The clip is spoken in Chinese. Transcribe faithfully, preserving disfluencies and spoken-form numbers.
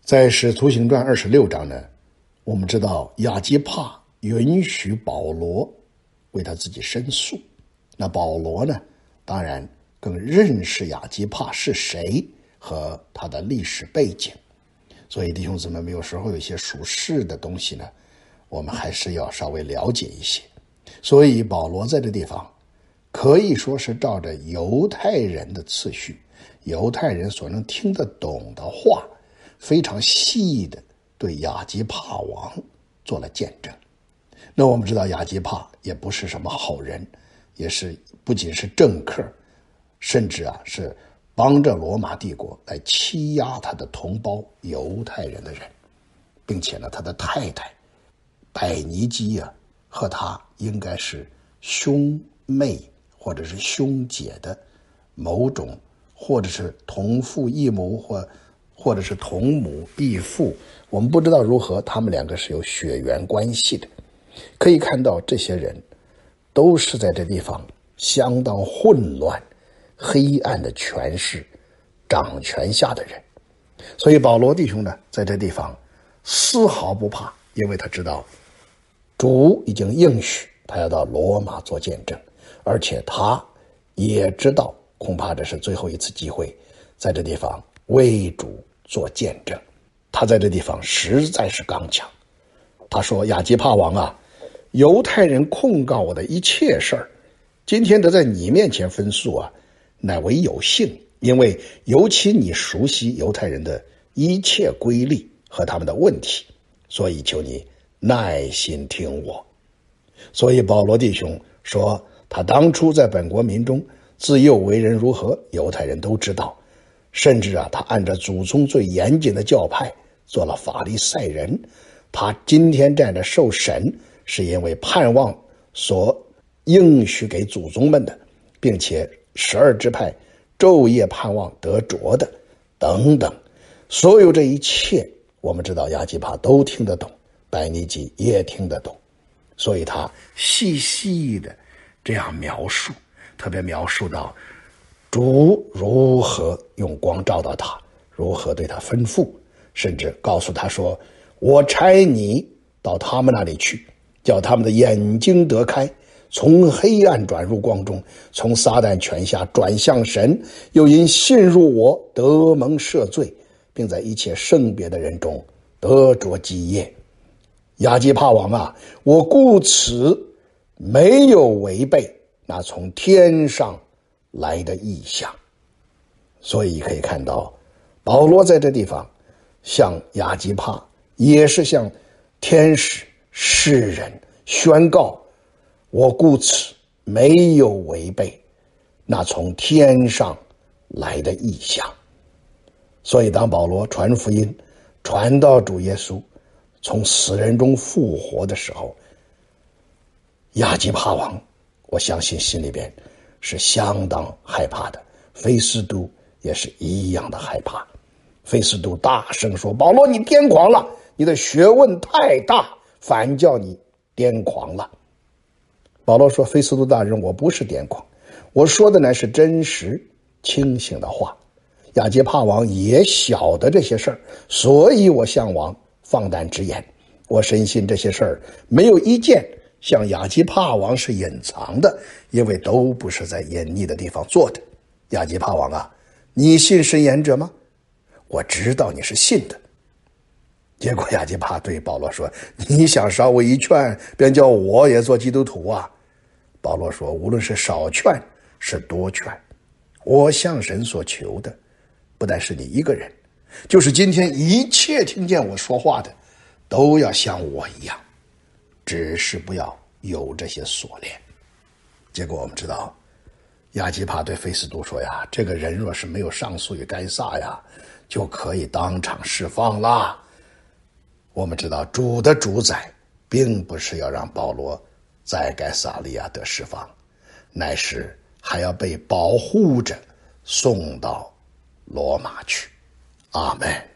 在使徒行传二十六章呢，我们知道亚基帕允许保罗为他自己申诉。那保罗呢，当然更认识亚基帕是谁和他的历史背景。所以弟兄姊妹，有时候有一些属世的东西呢，我们还是要稍微了解一些。所以保罗在这地方可以说是照着犹太人的次序，犹太人所能听得懂的话，非常细的对亚基帕王做了见证。那我们知道亚基帕也不是什么好人，也是不仅是政客，甚至啊是帮着罗马帝国来欺压他的同胞犹太人的人，并且呢，他的太太百尼基啊和他应该是兄妹或者是兄姐的某种，或者是同父异母，或或者是同母异父，我们不知道如何，他们两个是有血缘关系的。可以看到这些人都是在这地方相当混乱黑暗的权势掌权下的人。所以保罗弟兄呢，在这地方丝毫不怕，因为他知道主已经应许他要到罗马做见证，而且他也知道恐怕这是最后一次机会，在这地方为主做见证。他在这地方实在是刚强。他说，亚基帕王啊，犹太人控告我的一切事儿，今天得在你面前分诉啊，乃为有幸，因为尤其你熟悉犹太人的一切规律和他们的问题，所以求你耐心听我。所以保罗弟兄说，他当初在本国民中自幼为人如何，犹太人都知道，甚至啊，他按照祖宗最严谨的教派做了法利赛人。他今天站着受审，是因为盼望所应许给祖宗们的，并且十二支派昼夜盼望得着的等等。所有这一切，我们知道亚基帕都听得懂，百尼基也听得懂，所以他细细的这样描述，特别描述到主如何用光照到他，如何对他吩咐，甚至告诉他说，我差你到他们那里去，叫他们的眼睛得开，从黑暗转入光中，从撒旦权下转向神，又因信入我得蒙赦罪，并在一切圣别的人中得着基业。亚基帕王啊，我故此没有违背那从天上来的意象。所以可以看到，保罗在这地方向亚基帕，也是向天使世人宣告，我故此没有违背那从天上来的意象。所以当保罗传福音传到主耶稣从死人中复活的时候，亚基帕王我相信心里边是相当害怕的，菲斯都也是一样的害怕。菲斯都大声说，保罗你癫狂了，你的学问太大，反叫你癫狂了。保罗说，菲斯都大人，我不是癫狂，我说的乃是真实清醒的话。亚基帕王也晓得这些事儿，所以我向王放胆直言，我深信这些事儿没有一件像亚基帕王是隐藏的，因为都不是在隐匿的地方做的。亚基帕王啊，你信神言者吗？我知道你是信的。结果亚基帕对保罗说，你想少我一劝，便叫我也做基督徒啊？保罗说，无论是少劝是多劝，我向神所求的不但是你一个人，就是今天一切听见我说话的都要像我一样，只是不要有这些锁链。结果我们知道，亚基帕对菲斯都说呀，这个人若是没有上诉于该撒呀，就可以当场释放啦。我们知道主的主宰并不是要让保罗在该撒利亚得释放，乃是还要被保护着送到罗马去。阿们。